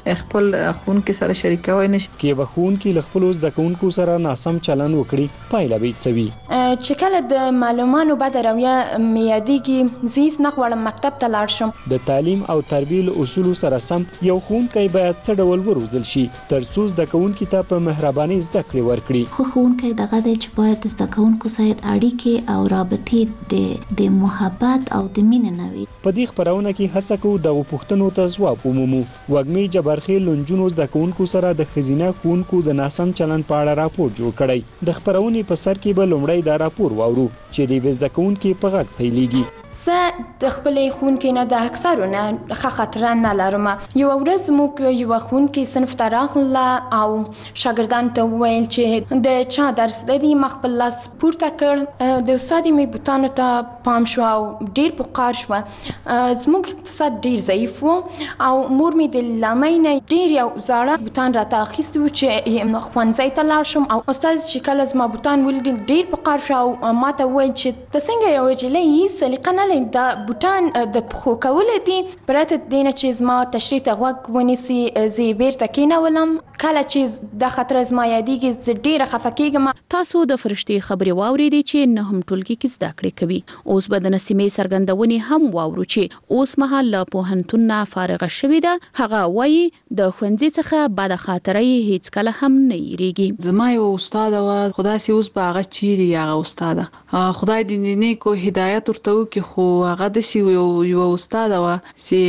خپل ښوونکي سره شریکوي نشي. کې به ښوونکي له خپلو زده کوونکو سره ناسم چلند وکړي پایله به څه وي؟ چې کله د معلومانو بده رویه مې یادېږي زه هیڅ نه غواړم مکتب ته لاړ شم. د تعلیم او تربیې له اصولو سره سم یو ښوونکی باید څه ډول وروزل شي ترڅو زده کوونکي ته په مهربانۍ زده کړې ورکړي؟ خو ښوونکی دغه دی چې باید د زده کوونکو سره اړیکې او رابطې د محبت او د مینې نه وي. په دې خپرونه کې هڅه کوو دغو پوښتنو ته ځواب ومومو. وږمې جبارخیل له نجونو زده کوونکو سره د ښځینه ښوونکو د ناسم چلند په اړه راپور جوړ کړی. د خپرونې په سر کې به لومړی دا راپور واورو چې د یوې زده کوونکي په غږ پیلېږي. زه د خپلې ښوونکې نه د اکثرو نه ښه خاطره نه لرم. یوه ورځ زموږ یوه ښوونکې صنف ته راغله او شاګردانو ته وویل چې د چا درس دی. ما خپل لاس پورته کړ، د استادې مې بوتانو ته پام شو او ډېر پوقار شوه. زموږ اقتصاد ډېر ضعیف و او مور مې د لیلامۍ نه ډېر یو زاړه بوتان راته اخیستي وو چې ښوونځي ته لاړ شم. او استاد چې کله زما بوتان ولید ډېر پوقار شو او ما ته وویل چې ته څنګه یوه نجلۍ هېڅ سلیقه نه لري، دا بوتان د پښو کول دي، پرته د دې نه چې زما تشریح ته غوږ ونیسي زه یې بیرته کېنولم. کله چې دا خاطره زما یادېږي زه ډېره خفه کېږم. تاسو د فرشتې خبرې واورېدې چې نه هم ټولګي کې زده کړې کوي. اوس به د نسیمې څرګندونې هم واورو چې اوس مهال له پوهنتون نه فارغه شوې ده. هغه وایي د ښوونځي څخه بده خاطره یې هیڅکله هم نه هېرېږي. زما یو استاده وه، خو داسې اوس به هغه چیرې هغه استاده، خدای دې نیکو هدایت ورته وکړي. خو هغه داسې یوه استاده وه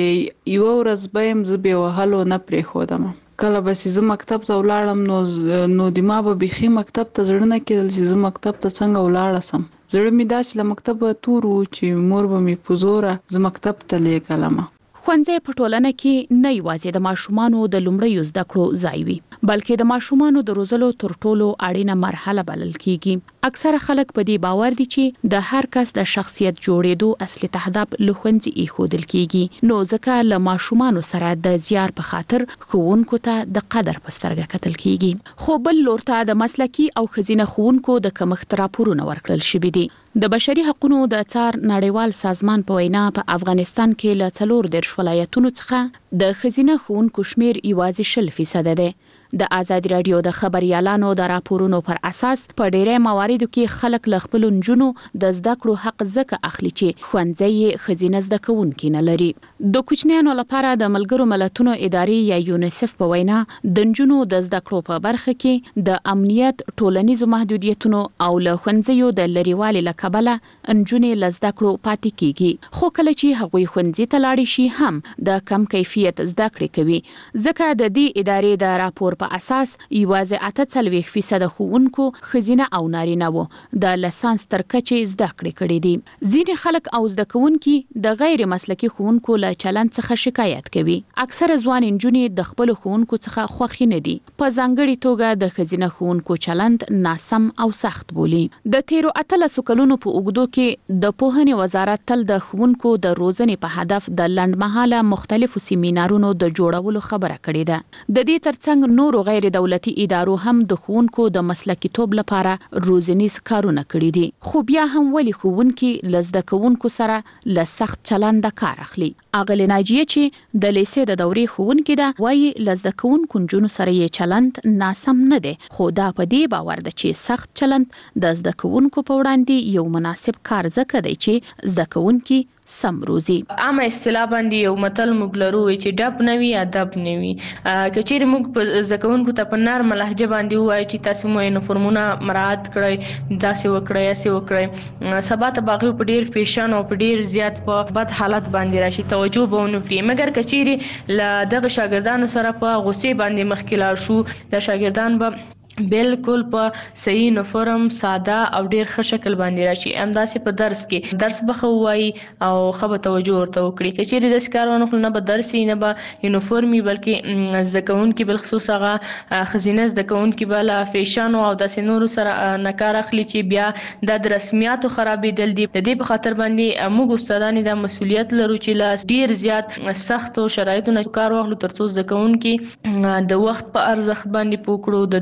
چې یوه ورځ به یم زه بې وهلو نه پرېښودم. کله به چې زه مکتب ته ولاړم نو د ما به بیخي مکتب ته زړه نه کېدل چې زه مکتب ته څنګه ولاړه سم. زړه مې داسې له مکتبه تور و چې مور به مې په زوره زه مکتب ته لېږلم. ښوونځی په ټولنه کې نه یوازې د ماشومانو د لومړیو زده کړو ځای وي، بلکې د ماشومانو د روزلو تر ټولو اړینه مرحله بلل کیږي. اکثره خلک په دې باور دي چې د هر کس د شخصیت جوړېدو اصلي تهداب له ښوونځي ایښودل کیږي. نو ځکه له ماشومانو سره د زیار په خاطر ښوونکو ته د قدر په سترګه کتل کیږي. خو بل لور ته د مسلکي او ښځینه ښوونکو د کمښت راپورونه ورکړل شوي دي. د بشري حقوقو د څار نړیوال سازمان په وینا په افغانستان کې له 40 ولایتونو څخه د ښځینه ښوونکو شمیر یوازې 0% دی. د ازادي رادیو د خبريالانو د راپورونو پر اساس په ډېرې مواردو کې خلک له خپل نجونو د زده کړو حق ځکه اخلي چې ښوونځي ښځینه زده کوونکي نه لري. د کوچنیانو لپاره د ملګرو ملتونو ادارې یا یونیسف په وینا د نجونو د زده کړو په برخه کې د امنیت، ټولنیزو محدودیتونو او له ښوونځیو د لریوالي له کبله نجونې له زده کړو پاتې کیږي. خو کله چې هغوی ښوونځي ته لاړې شي هم د کم کیفیت زده کړې کوي، ځکه د دې ادارې د راپور په اساس یوازې 48% ښوونکو ښځینه او نارینه وو د لسانس تر کچې زده کړې کړې دي. ځینې خلک او زده کوونکي د غیر مسلکي ښوونکو له چلند څخه شکایت کوي. اکثره ځوان نجونې د خپل ښوونکو څخه خوښ نه دي. په ځانګړي توګه د ښځینه ښوونکو چلند ناسم او سخت بولي. د تیرو 18 کلونو په اوږدو کې د پوهنې وزارت تل د ښوونکو د روزنې په هدف د لنډمهاله مختلفو سیمینارونو د جوړولو خبره کړې ده. د دې ترڅنګ نورو غیر دولتي ادارو هم د ښوونکو د مسلکي توب لپاره روزنیز کارونه کړي دي. خو بیا هم ولې ښوونکي له زده کوونکو سره له سخت چلند کار اخلي؟ اغلې ناجیه چې د لیسې د دورې ښوونکې ده وایي له زده کوونکو نجونو سره یې چلند ناسم نه دی، خو دا په دې باور ده چې سخت چلند د زده کوونکو په وړاندې یو مناسب کار ځکه دی چې زده کوونکي سم روزي. عامه اصطلاح باندې یو متل موږ لرو چې ډب نه وي ادب نه وي. که چیرې موږ په زده کوونکو ته په نرمه لهجه باندې ووایو چې تاسو مو یونیفورمونه مراعات کړئ، داسې وکړئ هسې وکړئ، سبا ته به هغوی په ډېر فیشن او په ډېر زیات په بد حالت باندې راشي، توجه به ونه کړي. مګر که چیرې له دغه شاګردانو سره په غصې باندې مخکې لاړ شو، د شاګردان به بالکل په صحیح یونیفورم ساده او ډیر ښه شکل باندې راشي. همداسې په درس کې درس به ښه ووایي او ښه به توجه ورته وکړي. که چیرې داسې کار ونه کړو، نه به درس وي نه به یونیفورم وي، بلکې زده کوونکي بالخصوص هغه ښځینه زده کوونکي به له فیشنو او داسې نورو سره نه کار اخلي چې بیا دا د رسمیاتو خرابېدل دي. د دې په خاطر باندې موږ استادان دا مسؤلیت لرو چې له ډیر زیات سختو شرایطو نه کار واخلو تر څو زده کوونکي د وخت په ارزښت باندې پوه کړو، د ډیسپلین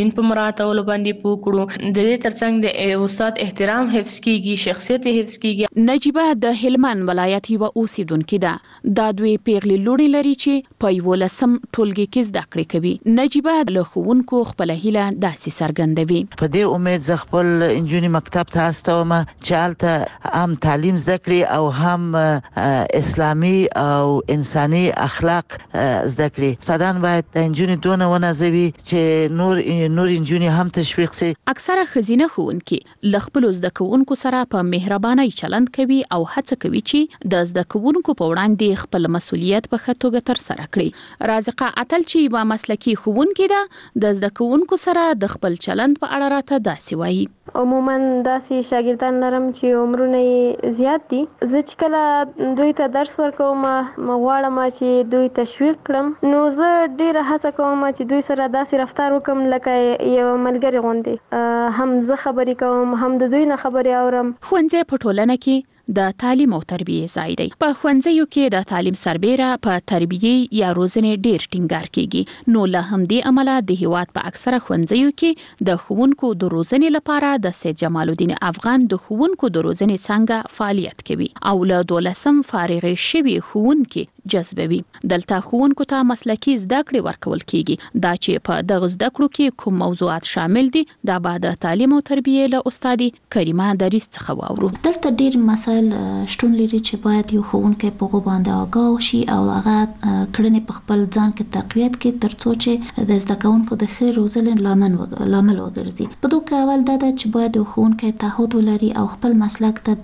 قوانین په مراعاتولو باندې پوه کړو. د دې ترڅنګ د استاد احترام حفظ کیږي، شخصیت حفظ کیږي. نجیبه د هلمند ولایت یو اوسیدونکې ده. دا دوی پیغلي لوري لري چې په 11 ټولګي کې زده کړې کوي. نجیبه له ښوونکو خپل هیله داسې څرګندوي. په دې امید زه خپل انجونی مکتب ته استوم چې هلته هم تعلیم زده کړي او هم اسلامي او انساني اخلاق زده کړي. استادان باید د انجونی دونه ونازوي چې نور انجونی هم تشویق شي. اکثره ښځینه ښوونکي له خپلو زده کوونکو سره په مهربانۍ چلند کوي او هڅه کوي چې د زده کوونکو په وړاندې خپل مسؤلیت په ښه توګه ترسره کړي. رازقه اتل چې یوه مسلکي ښوونکې ده، د زده کوونکو سره د خپل چلند په اړه راته داسې وایي. عموما داسې شاګردان لرم چې عمرونه یې زیات دي. زه چې کله دوی ته درس ورکوم غواړم چې دوی تشویق کړم، نو زه ډیره هڅه کوم چې دوی سره داسې رفتار وکم لکه یو ملګری غوندې. هم زه خبرې کوم، هم د دوی نه خبرې اورم. ښوونځی په ټولنه کې د تعلیم او تربیه ځای دی. په ښوونځیو کې د تعلیم سربېره په تربیه یا روزنې ډیر ټینګار کیږي. نو له همدې امله د هیواد په اکثره ښوونځیو کې د ښوونکو د روزنې لپاره د سید جمال الدین افغان د ښوونکو د روزنې څنګه فعالیت کوي او له 12 فارغ شوي ښوونکي جذبوي. دلته ښوونکو ته مسلکي زده کړې ورکول کیږي. دا چې په دغه زده کړو کې کوم موضوعات شامل دي دا به د تعلیم او تربیه له استادې کریمه دریس څخه واورو. دلته ډیر مسایل شتون لري چې باید یو ښوونکی په هغو باندې آګاه شي او هغه کړنې په خپل ځان کې تقویت کړي ترڅو چې د زده کوونکو د ښه روزنې لامل وګرځي. په دوی اول دا ده چې باید یو ښوونکی تعهد ولري او خپل مسلک ته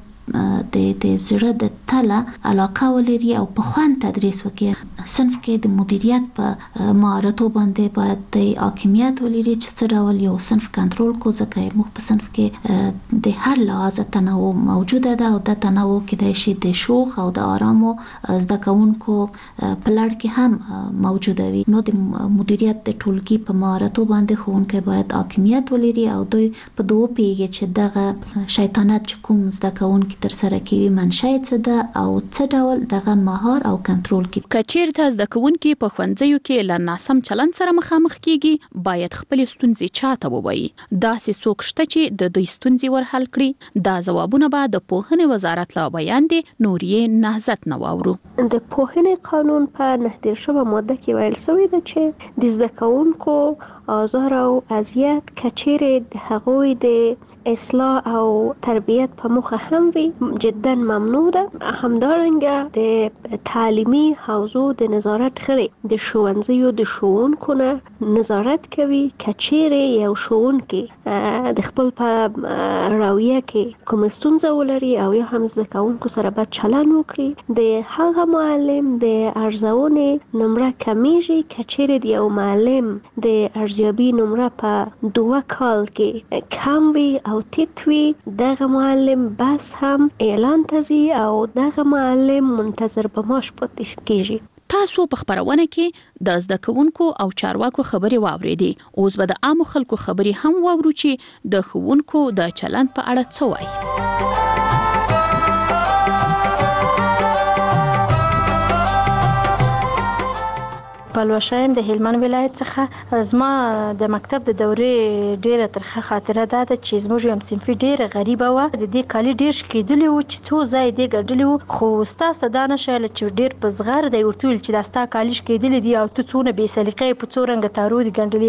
د زړه د تله علاقه ولري او په خوند تدریس وکړي. صنف کې د مدیریت په مهارتو باندې باید د حاکمیت ولري چې څه ډول یو صنف کنټرول کو، ځکه موږ په صنف کې د هر لحاظ تنوع موجوده ده او د تنوع کېدای شي د شوخ او د آرامو زده کوونکو په لړ کې هم موجوده وي. نو د مدیریت د ټولګي په مهارتو باندې ښوونکی باید حاکمیت ولري او دوی په دوه پیږي چې دغه شیطنت چې کوم زده کوونکي تر سره کوي منشأ څه ده او څه ډول دغه مهار او کنټرول کوي. کچیرته زده کوونکي په ښوونځیو کې له ناسم چلند سره مخامخ کیږي باید خپل ستونزې چاته ووایي. داسې څوک شته چې د دوی ستونزې ورحل کړي. دا ځوابونه به د پوهنې وزارت له بیان دي. نوریې نهضت نه واورو. د پوهنې قانون په 19 ماده کې ویل شوی ده چې د زده کوونکو آزار او اذیت کچیرې د هغوی د اصلاح او تربیت په موخه هم وي جدا ممنوع ده. همدارنګه د تعلیمي حوزو د نظارت خړې د ښوونځیو د ښوونکو نه نظارت کوي. کچیرې یو ښوونکی د خپل په رویه کې کوم ستونزه ولري او یا هم زده کوونکو سره بد چلند وکړي، د هغه معلم د ارزونې نمره کمیږي. کچیرې د یو معلم د ارزیابي نمره په 2 کال کې کم وي او ټیټ وي، دغه معلم بس هم اعلان تزي او دغه معلم منتظر به معاش پاتې کیږي. تاسو په خبرونه کې د زده کوونکو او چارواکو خبرې واوریدي. اوس به د عامو خلکو خبرې هم واورو چې د ښوونکو د چلند په اړه څه وایي. پلوشایم د هلمند ولایت څخه. زما د مکتب د دورې ډیره ترخه خاطره ده چې زموږ یو صنفي ډیره غریبه و. د دې کالي ډیر شکېدلی و چې څو ځای دې ګډلی و، خو استاد ته دا نشایله چې ډیر په زغر دی ورته ویل چې دا ستا کالي شکېدلی دي او ته څونه بې سلیقې په څو رنګه تارو دي ګنډلي.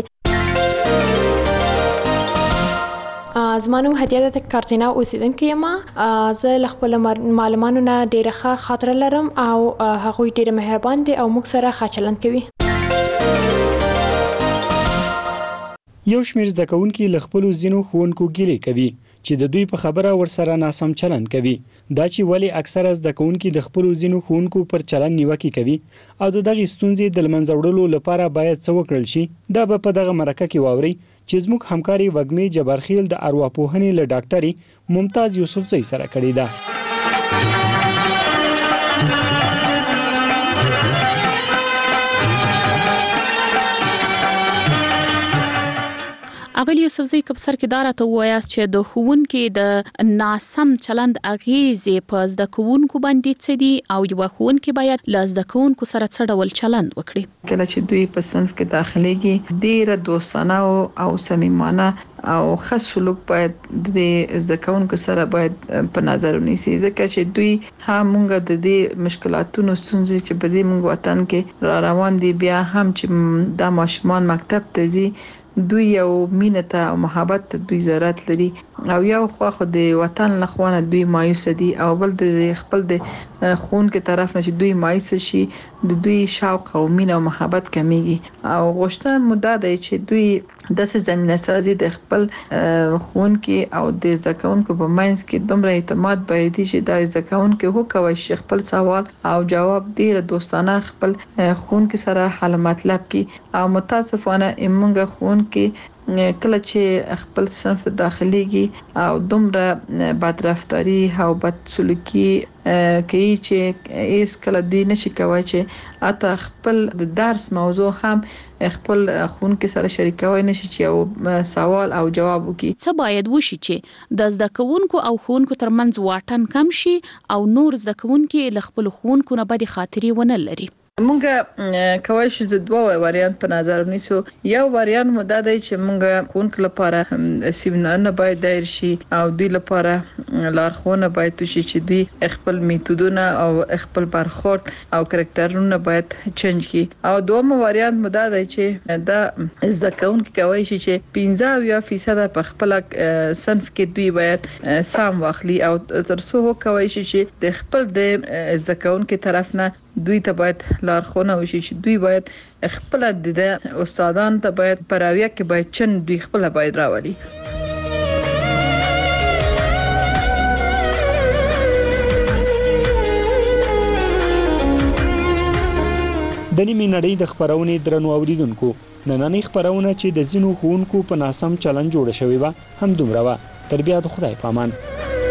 زما نوم هدیه ده، کارتینا اوسیدونکې یم. زه له خپلو معلمانو نه ډیره ښه خاطره لرم او هغوی ډیره مهربان دي او موږ سره ښه چلند کوي. یو شمېر زده کوونکي له خپلو ځینو ښوونکو ګیلې کوي چې د دوی په خبره ورسره ناسم چلند کوي. دا چې ولې اکثره زده کوونکي د خپلو ځینو ښوونکو پر چلند نیوکې کوي او د دغې ستونزې د له منځه وړلو لپاره باید څه وکړل شي، دا به په دغه مرکه کې واورئ چې زموږ همکاري وږمې جبارخیل د ارواپوهنې له ډاکټرې ممتاز یوسفزۍ سره کړې ده. اغلی یوسفزی کبسر کې دارا ته وایاست چې د ښوونکي د ناسم چلند اغیزې په زده کوونکو باندې څه دي او یو ښوونکي باید له زده کوونکو سره څه ډول چلند وکړي؟ کله چې دوی په صنف کې داخليږي ډیره دوستانه او صمیمانه او ښه سلوک باید د زده کوونکو سره باید په نظر ونیسي، ځکه چې دوی هم موږ د دې مشکلاتونو ستونزې چې په دې موږ وطن کې را روان دي بیا هم چې د ماشومان مکتب ته ځي دوی یو مینه ته او محبت ته دوی ضرورت لري او یو خو د وطن لخوانه دوی مایوس دي او بل د خپل د خون کې طرف نه چې دوی مایوس شي د دوی شوق او مینه او محبت کمیږي او غوښتنه مو ده چې دوی د زمينه سازي د خپل خون کې او د ځکهونکو په منځ کې دومره اعتماد باید چې د ځکهونکو وکوي شي خپل سوال او جواب ډیر دوستانه خپل خون کې سره حل مطلب کې او متاسفانه موږ خون کې کله چې خپل صنف ته داخليږي او دومره بدرفتاری او بد سلوکي کوي چې هیڅ کله دوی نشي کوي چې اته خپل د درس موضوع هم خپل خونکو سره شریکوي نشي چې یو سوال او جواب وکړي. څه باید وشي چې د زده کوونکو او خونکو ترمنځ واټن کم شي او نور زده کوونکي ل خپل خونکو نه بد خاطري ونه لري؟ مونږ کولی شو د دوه وریانت په نظر ونیسو. یو وریانت مو دا دی چې مونږ خونکو لپاره سیمینارونه باید دایر شي او دوی لپاره لارښوونه باید وشي چې دوی خپل میتودونه او خپل برخورد او کرکټرونه باید چینج کړي او دوم وریانت مو دا دی چې دا زکهونکو کولی شي چې 15% په خپل صنف کې دوی باید سم واخلي او ترڅو کولی شي چې د خپل د زکهونکو طرف نه دوی ته باید لارښوونه وشي چې دوی باید خپل د استادان ته باید پراویه کې باید چن دوی خپل باید راولي. د نیمې نړۍ د خبرونې درنو اوریدونکو نننۍ خبرونه چې د زینو ښوونکو په ناسم چلند جوړه شوې و هم دومره و. تر بیا د خدای پامان.